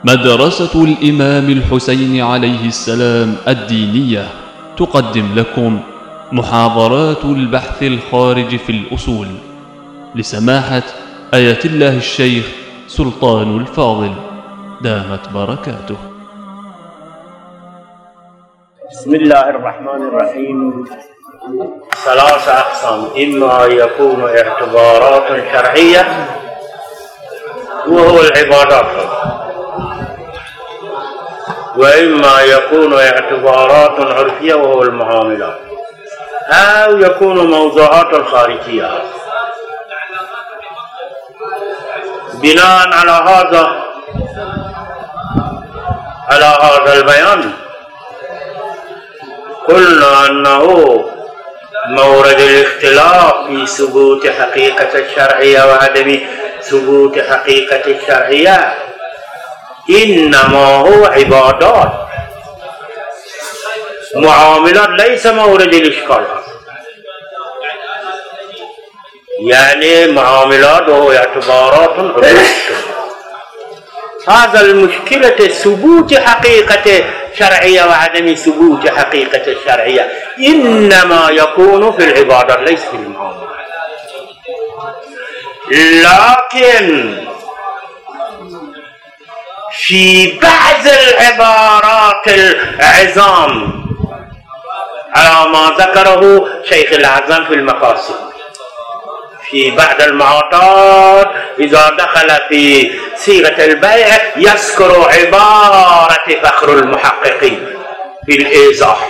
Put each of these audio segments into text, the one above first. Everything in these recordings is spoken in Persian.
مدرسة الإمام الحسين عليه السلام الدينية تقدم لكم محاضرات البحث الخارج في الأصول لسماحة آية الله الشيخ سلطان الفاضل دامت بركاته. بسم الله الرحمن الرحيم. ثلاث أقسام: إما يكون اعتبارات شرعية وهو العبادات، وإما يكون اعتبارات عرفية وهو المعاملات، أو يكون موضوعات خارجية. بناء على هذا البيان قلنا أنه مورد الاختلاف في ثبوت حقيقة الشرعية وعدم ثبوت حقيقة الشرعية إنما هو عبادات، معاملات ليس مورد الإشكالات. يعني معاملات وهو اعتبارات هذا المشكلة ثبوت حقيقة شرعية وعدم ثبوت حقيقة الشرعية إنما يكون في العبادات ليس في المعاملات. لكن في بعض العبارات العظام على ما ذكره شيخ الأعظم في المقاصد، في بعض المعاطات إذا دخل في صيغة البيع يذكر عبارة فخر المحققين في الإيضاح.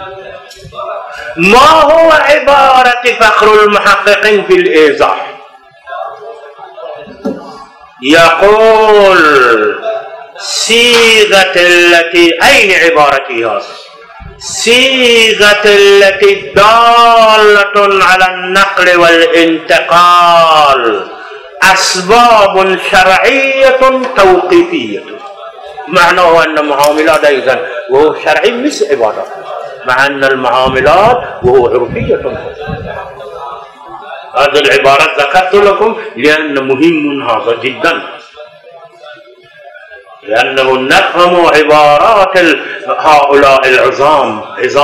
ما هو عبارة فخر المحققين في الإيضاح؟ يقول صيغة التي أين عبارتها؟ صيغة التي دالة على النقل والانتقال أسباب شرعية توقيفية. معناه أن المعاملات أيضا وهو شرعي مثل عبادات، مع أن المعاملات وهو عرفية. هذه العبارات ذكرت لكم لأن مهم هذا جدا، لأنه نفهم عبارات هؤلاء العظام.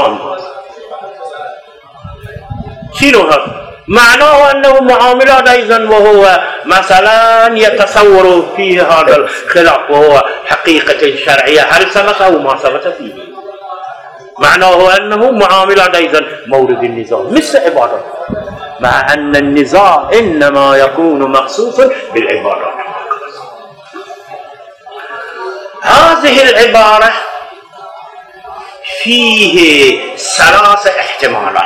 شنو هذا؟ معناه أنه معاملات أيضا وهو مثلا يتصور فيه هذا الخلاف وهو حقيقة شرعية هل ثبت أو ما ثبت فيه. معناه أنه معاملات أيضا مورد النزاع مثل عبادات، مع أن النزاع إنما يكون مخصوصا بالعبادات. هذه العبارة فيه ثلاث احتمالات.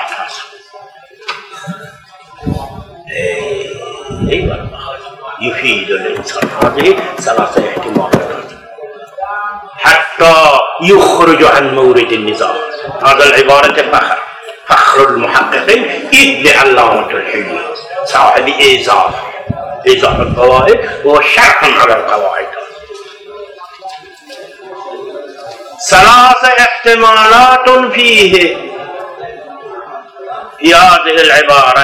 أيوة يفيد الإنسان هذه ثلاث احتمالات حتى يخرج عن مورد النزاع. هذا العبارة فخر المحققين إذ لعلامة الحلية صاحب إيضاح الفوائد وشرح على القواعد. ثلاث احتمالات فيه في هذه العبارة.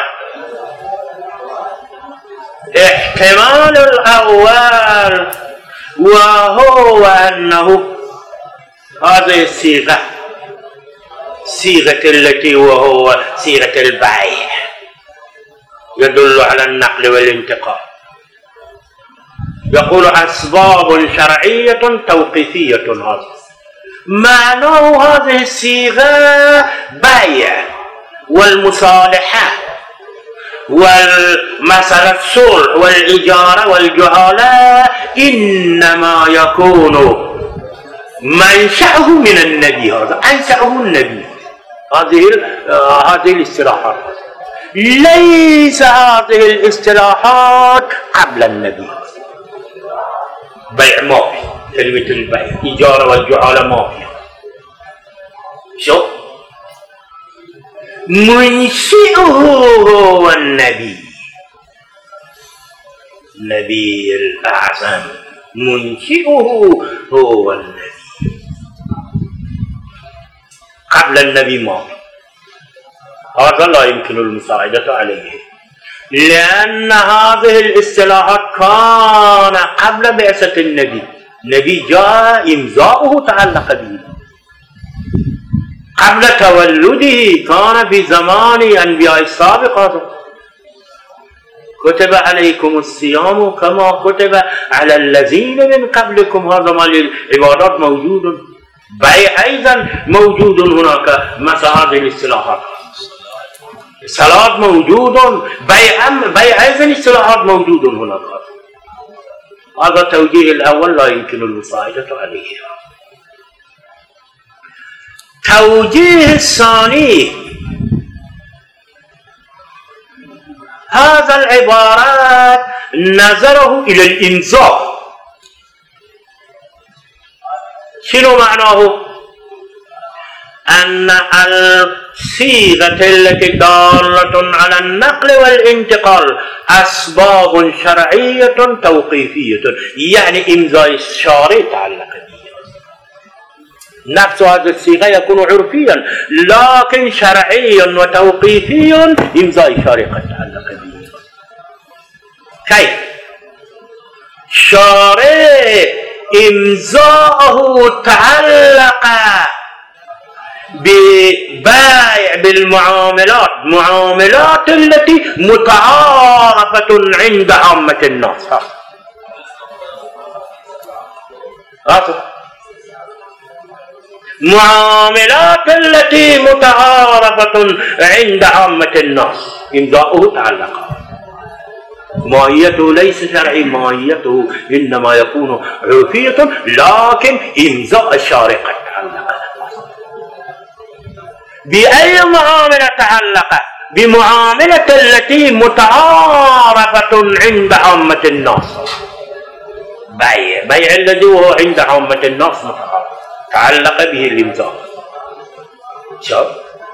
احتمال الأول وهو أنه هذه صيغة التي وهو صيغة البيع يدل على النقل والانتقال. يقول أسباب شرعية توقيفية. هذا معناه هذه الصيغة بيع والمصالحة والمثل الصلح والإجارة والجهالة إنما يكون منشأه من النبي. هذا أنشأه النبي. هذه الاصطلاحات ليس هذه الاصطلاحات قبل النبي. بيع ما في كلمة البيع، إجارة والجهالة ما في. شو منشئه هو النبي الأعظم، منشئه هو النبي. قبل النبي ما هذا لا يمكن المساعدة عليه، لأن هذه الاصطلاحات كان قبل بعثة النبي نبي جاء إمضاؤه تعلق به. قبل تولده كان في زمان أنبياء السابقة كتب عليكم الصيام كما كتب على الذين من قبلكم. هذا مال العبادات موجود. بيع أيضا موجود هناك. مثل هذه الاصطلاحات. صلاة موجود. بيع أيضا اصطلاحات موجود هناك. هذا التوجيه الأول لا يمكن المساعدة عليه. توجيه الثاني هذا العبارات نظره إلى الإمضاء. شنو معناه؟ أن الصيغة التي دالة على النقل والانتقال أسباب شرعية توقيفية، يعني إمضاء الشارع تعلق به. نفس هذه الصيغة يكون عرفيا لكن شرعيا وتوقيفيا إمضاء الشارع قد تعلق به. كيف؟ شارع إمضاءه تعلق ببائع بالمعاملات، معاملات التي متعارفة عند عامة الناس. معاملات التي متعارفة عند عامة الناس إمضاؤه تعلق. ماهيته ليس شرعي، ماهيته إنما يكون عرفية لكن إمضاء الشارع قد تعلق. بأي معاملة تعلق؟ بمعاملة التي متعارفة عند عامة الناس. بيع الذي هو عند عامة الناس متعارف تعلق به الإمضاء. شوف،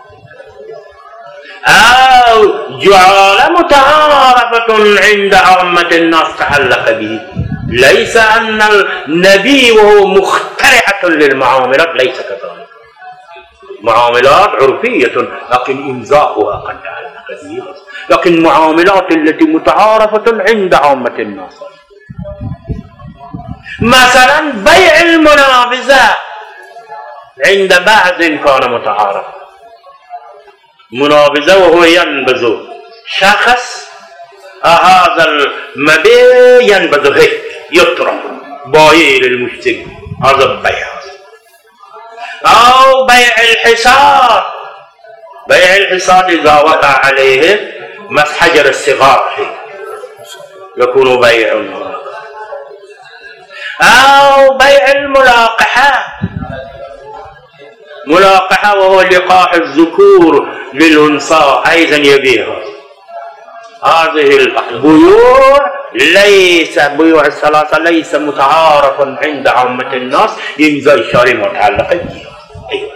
أو جعل متعارفة عند عامة الناس تعلق به. ليس أن النبي وهو مخترعة للمعاملات، ليس كذلك. معاملات عرفية لكن إمضاؤها قد تعلق به. لكن معاملات التي متعارفة عند عامة الناس، مثلا بيع المنابذة عند بعض كان متعارف. منابذة وهو ينبذ شخص، هذا المبيع ينبذ هيك يطرح بايع للمشتري، هذا البيع. أو بيع الحصاد. بيع الحصاد إذا وقع عليه مس حجر الصغار يكون بيع. أو بيع الملاقحة. ملاقحة وهو لقاح الذكور للأنثى أيضا يبيعها. هذه البيوع ليس بيوع الثلاثة ليس متعارف عند عامة الناس، إمضاء الشارع متعلق به. أيوة.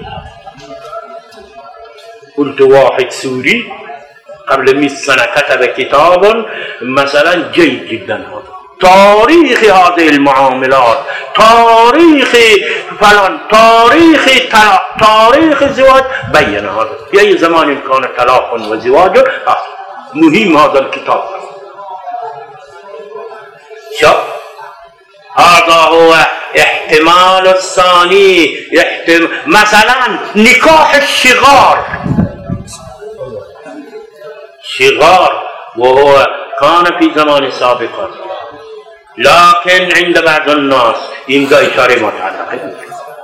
قلت واحد سوري قبل 100 سنة كتب كتابا مثلا جيد جدا، هذا تاريخ هذه المعاملات، تاريخ فلان، تاريخ طلاق، تاريخ زواج، بين هذا في أي زمان كان طلاق وزواج. مهم هذا الكتاب. شوف، هذا هو احتمال الثاني. مثلا نكاح الشغار. شغار وهو كان في زمان سابقا لكن عند بعض الناس إمضاء شارع متعلق.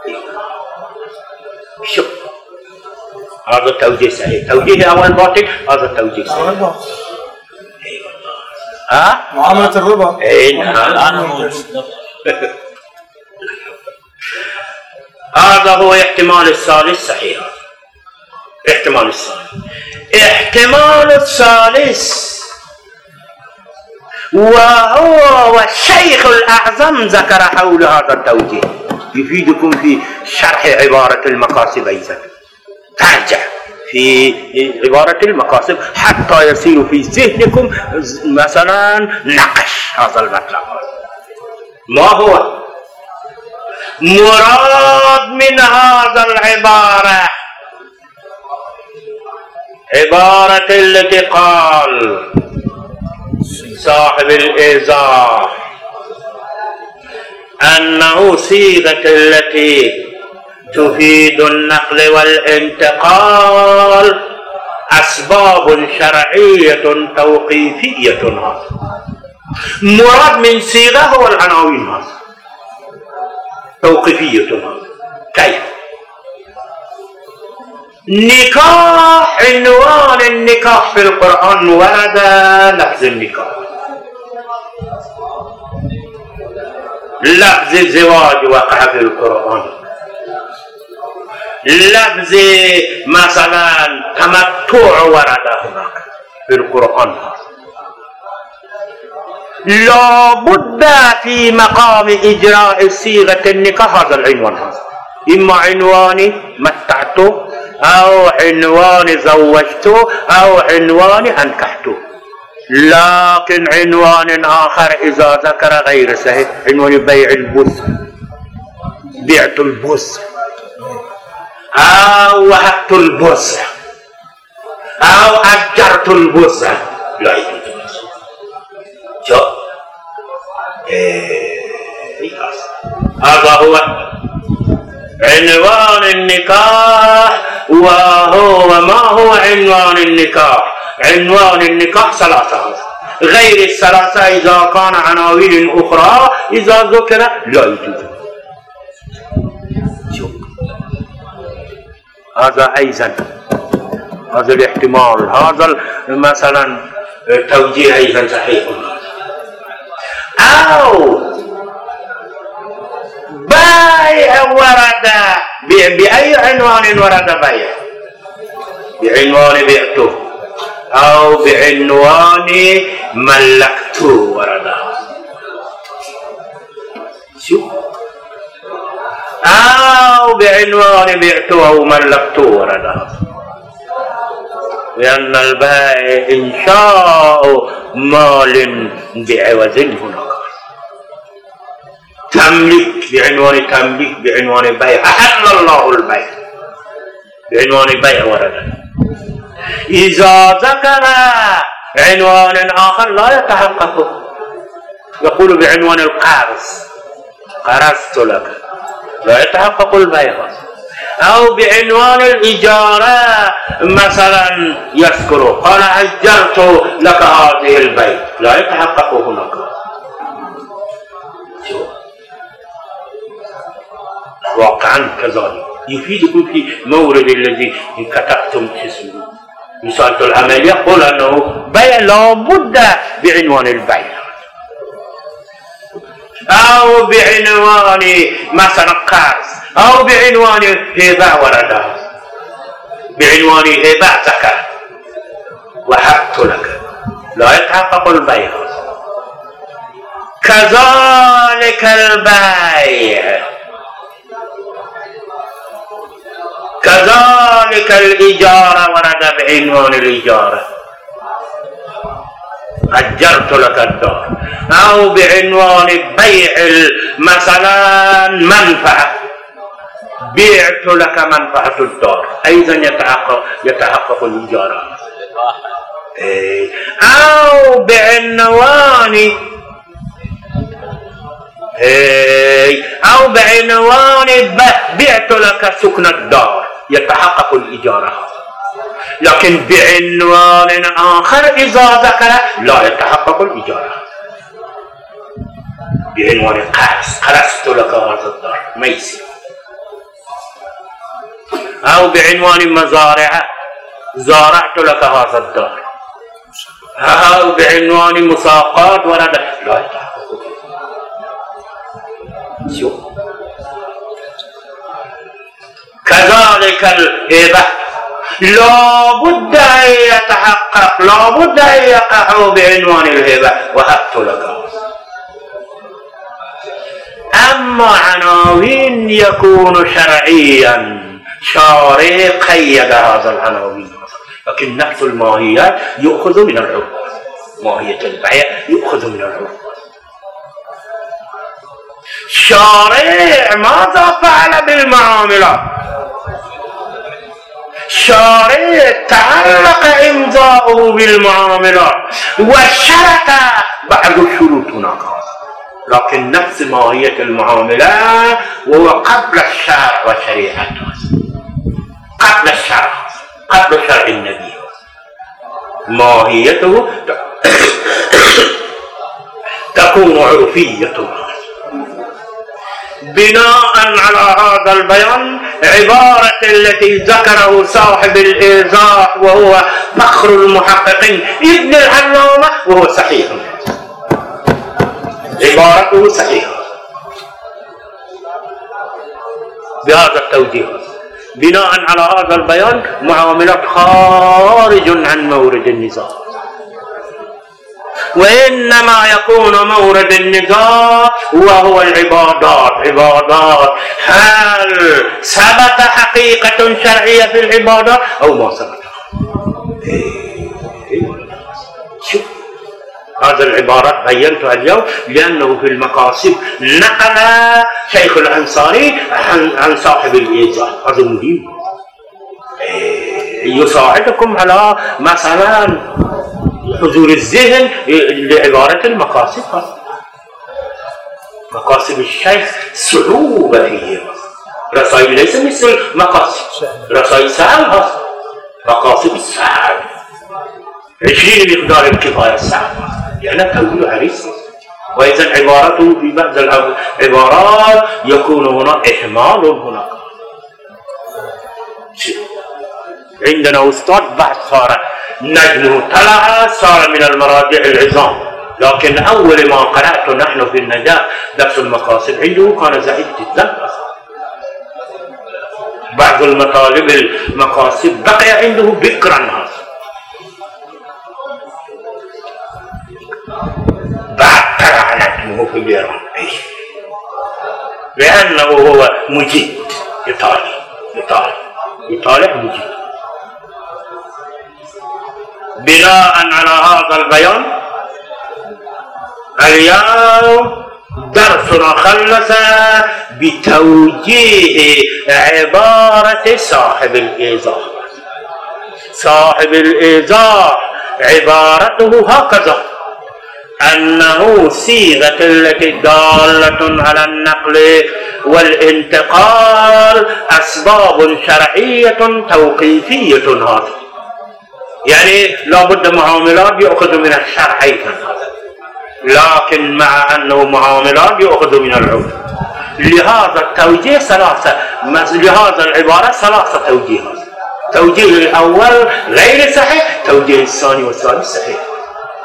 شوف، هذا توجيه صحيح. توجيه أول باطل، هذا توجيه صحيح. معاملة الربا. هذا هو احتمال الثالث صحيح. احتمال الثالث. احتمال الثالث وهو والشيخ الأعظم ذكر حول هذا التوجيه، يفيدكم في شرح عبارة المقاصد أيضا. ترجع في عبارة المقاصد حتى يصير في ذهنكم مثلا نقش هذا المطلب. ما هو مراد من هذا العبارة؟ عبارة التي قال صاحب الإيضاح أنه صيغة التي تفيد النقل والانتقال أسباب شرعية توقيفية. هذا مراد من صيغة هو العناوين، هذا توقيفية. هذا كيف؟ نكاح، عنوان النكاح في القرآن ورد لفظ النكاح، لفظ الزواج وقع في القرآن، لفظ مثلا تمتع ورد هناك في القرآن. لا بد في مقام إجراء صيغة النكاح هذا العنوان، هذا إما عنوان متعت أو عنوان زوجت أو عنوان أنكحت. لكن عنوان آخر إذا ذكر غير صحيح، عنوان بيع البز، بعت البز أو وهبت البز أو أجرت البز، لا يجوز. شو هذا هو عنوان النكاح. وهو ما هو عنوان النكاح؟ عنوان النكاح ثلاثة، غير الثلاثة إذا كان عناوين أخرى إذا ذكر لا يجوز. هذا أيضا هذا الاحتمال، هذا مثلا توجيه أيضا صحيح. أو بيع ورد، بأي عنوان ورد بيع؟ بعنوان بعته أو بعنوان ملكته ورد. شو؟ أو بعنوان بعته أو ملكته ورد. لأن البائع إنشاء مال بعوض هناك. تملك بعنوان تملك، بعنوان بيع، أحل الله البيع بعنوان بيع ورد. إذا ذكر عنوان آخر لا يتحقق، يقول بعنوان القرض، قرضت لك، لا يتحقق البيع. أو بعنوان الإجارة مثلا يذكره، قال أجرت لك هذه البيت، لا يتحقق هناك. واقعا كذلك يفيدكم في مورد الذي كتبتم اسمه مثال العمل، يقول أنه بيع لا بد بعنوان البيع، أو بعنوان مثلا قرض، أو بعنوان هبة ورد، بعنوان هبة زكاة وهبت لك، لا يتحقق البيع. كذلك البيع، كذلك الإجارة ورد بعنوان الإجارة، أجرت لك الدار، أو بعنوان بيع مثلا منفعة، بعت لك منفعة الدار، أيضا يتحقق الإجارة. أو بعنوان بعت لك سكن الدار، يتحقق الإجارة. لكن بعنوان آخر إذا ذكر لا يتحقق الإجارة، بعنوان قرضت لك هذا الدار ميسر، أو بعنوان مزارع، زارعت لك هذا الدار، أو بعنوان مساقات ورد، لا يتحقق. شو كذلك الهبة لا بد أن يتحقق، لا بد أن يقع بعنوان الهبة وهبت لك. أما عناوين يكون شرعيا، شارع قيد هذا العناوين، لكن نفس الماهيات يؤخذ من العرف، ماهية البيع يؤخذ من العرف. شارع ماذا فعل بالمعاملات؟ شارع تعلق إمضاؤه بالمعاملات وشرط بعض الشروط هناك، لكن نفس ماهية المعاملة وهو قبل الشرع وشريعته، قبل الشرع، قبل شرع النبي. ماهيته تكون عرفية. بناء على هذا البيان عبارة التي ذكره صاحب الإيضاح وهو فخر المحققين ابن العلامة وهو صحيح، عبارته صحيحة بهذا التوجيه. بناء على هذا البيان معاملات خارج عن مورد النزاع، وإنما يكون مورد النزاع وهو العبادات. عبادات هل ثبت حقيقة شرعية في العبادات أو ما ثبت؟ شوف هذه العبارات بينتها اليوم لأنه في المقاصد نقل شيخ الأنصاري عن صاحب الإيضاح. هذا مهم يساعدكم على مثلا حضور الذهن لعبارة المقاصد. مقاصد الشيخ صعوبة فيه، رسائل ليس مثل مقاصد، رسائل سهل، مقاصد سهل 20 مقدار الكفاية سهل، يعني توجيه عريض. وإذا عبارته في بعض العبارات يكون هنا إهمال هناك. عندنا أستاذ بحث صار نجمه طلع، صار من المراجع العظام، لكن أول ما قرأت نحن في النجاة درس المقاصد عنده كان زهيد جدا. بعض المطالب المقاصد بقي عنده بكرا هذا، بعد طلع نجمه في الإيران لأنه هو مجيد إيطالي مجيد. بناء على هذا البيان اليوم درسنا خلص بتوجيه عبارة صاحب الإيضاح. صاحب الإيضاح عبارته هكذا: أنه صيغة التي دالة على النقل والانتقال أسباب شرعية توقيفية. هذا يعني لابد معاملات يأخذ من الشرع أيضا، لكن مع أنه معاملات يأخذ من العرف. لهذا التوجيه ثلاثة، لهذا العبارة ثلاثة توجيهات. توجيه الأول غير صحيح، توجيه الثاني والثالث صحيح.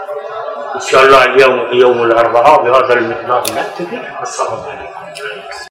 إن شاء الله اليوم يوم الأربعاء بهذا المقدار نكتفي. السلام عليكم.